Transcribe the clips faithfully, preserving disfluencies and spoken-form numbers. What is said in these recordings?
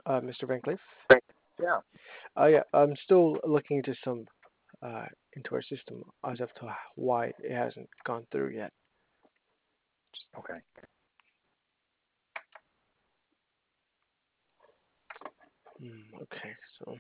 uh, Mister Van Cleef. Yeah. Uh, yeah, I'm still looking into some uh, into our system as of to why it hasn't gone through yet. Okay. Mm, okay, so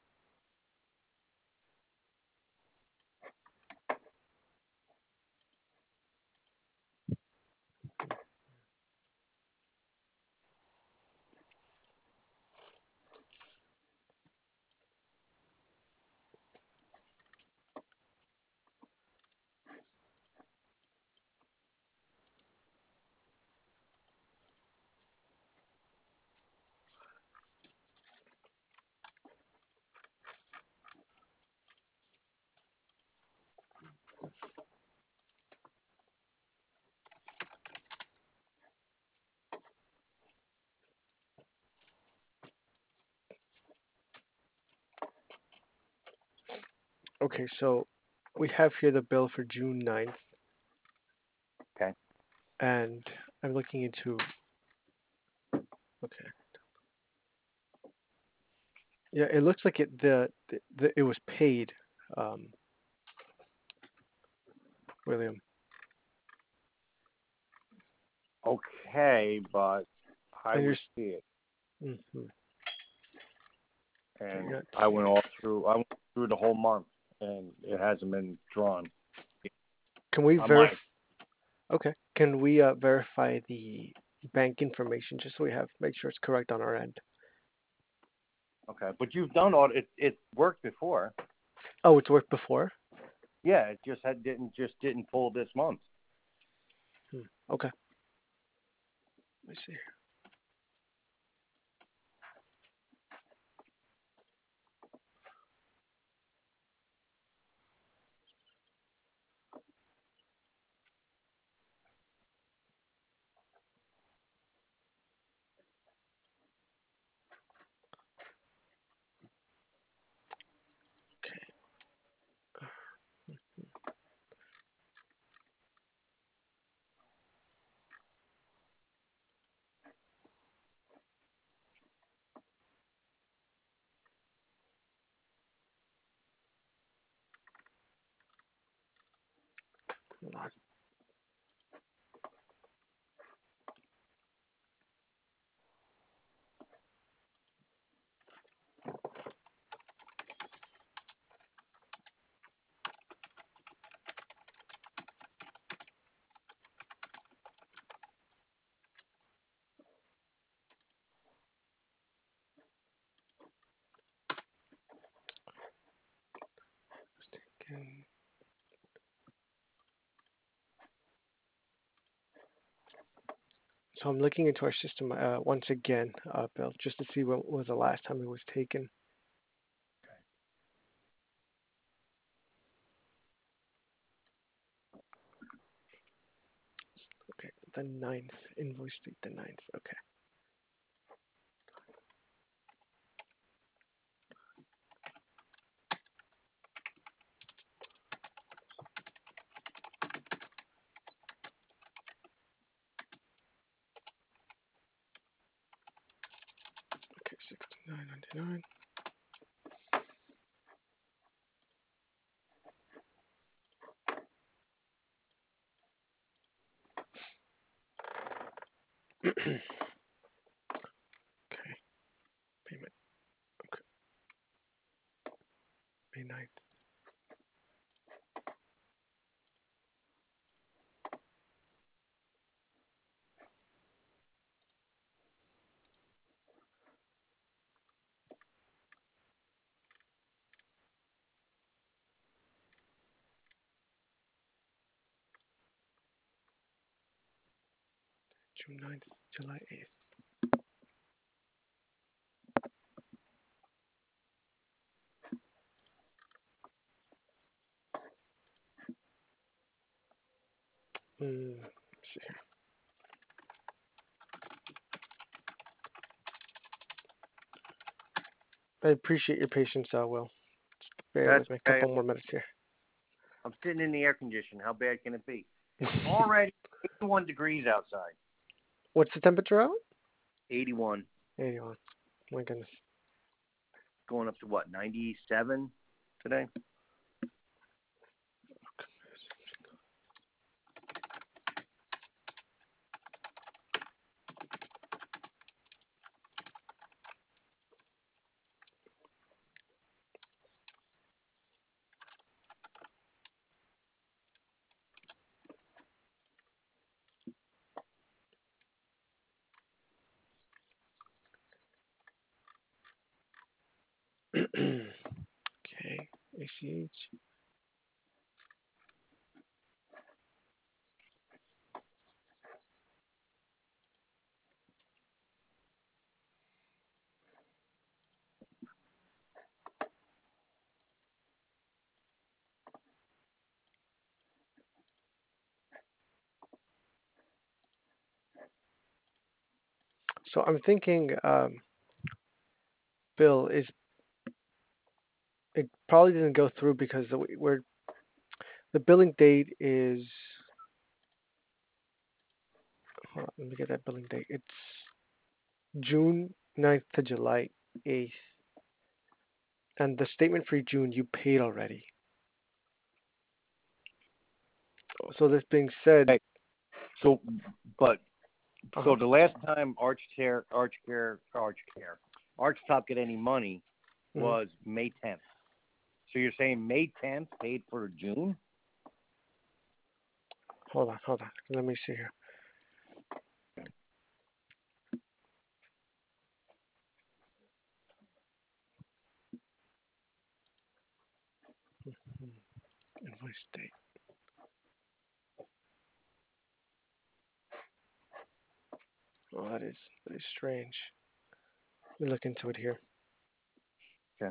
okay, so we have here the bill for June ninth, Okay. and I'm looking into. Okay, yeah, it looks like it the, the, the it was paid, um, William. Okay, but I And you're would s- see it, mhm, okay, and you're not I seeing went it. all through. I went through the whole month, and it hasn't been drawn. Can we I might. verify? Okay, can we uh, verify the bank information just so we have make sure it's correct on our end? Okay, but you've done all it. It worked before. Oh, it's worked before. Yeah, it just had didn't just didn't pull this month. Hmm. Okay, let me see. Okay, hold on. Can- So I'm looking into our system uh, once again, uh, Bill, just to see when was the last time it was taken. Okay, the ninth invoice date, the ninth. Okay, okay, sixty-nine ninety-nine. Okay, payment. Okay, May ninth. June ninth, July eighth. Mm, let's see here. I appreciate your patience, uh, Will. Just bear That's with me a okay. couple more minutes here. I'm sitting in the air condition. How bad can it be? It's already eighty-one degrees outside. What's the temperature out? eighty-one. eighty-one. My goodness. Going up to what, ninety-seven today? Okay. A C H. So I'm thinking, um, Bill, is it probably didn't go through because the, we're the billing date is. Hold on, let me get that billing date. It's June ninth to July eighth. And the statement for June you paid already. So this being said, Hey, so, but uh-huh. so the last time Arch Care, Arch Care, Arch Care, Arch Top get any money Mhm. was May tenth. So you're saying May tenth paid for June? Hold on, hold on. Let me see here. Hmm. Invoice date. Oh, that is that is strange. Let me look into it here. Okay.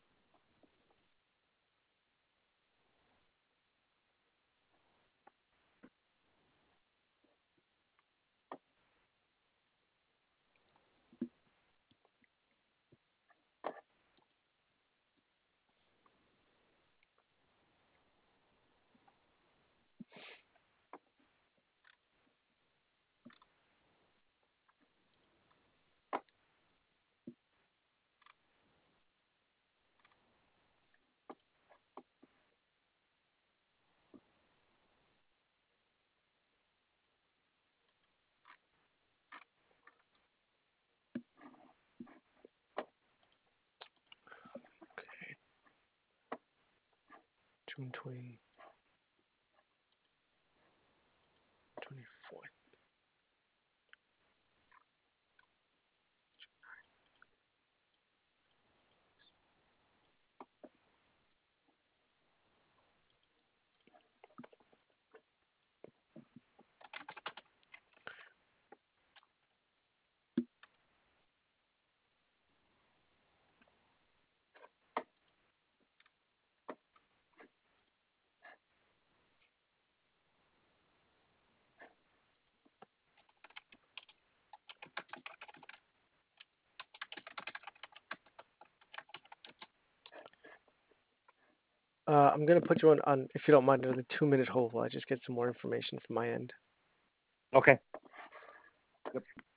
Okay. June twentieth, twenty-fourth. Uh, I'm gonna put you on, on if you don't mind, another two minute hold while I just get some more information from my end. Okay. Yep.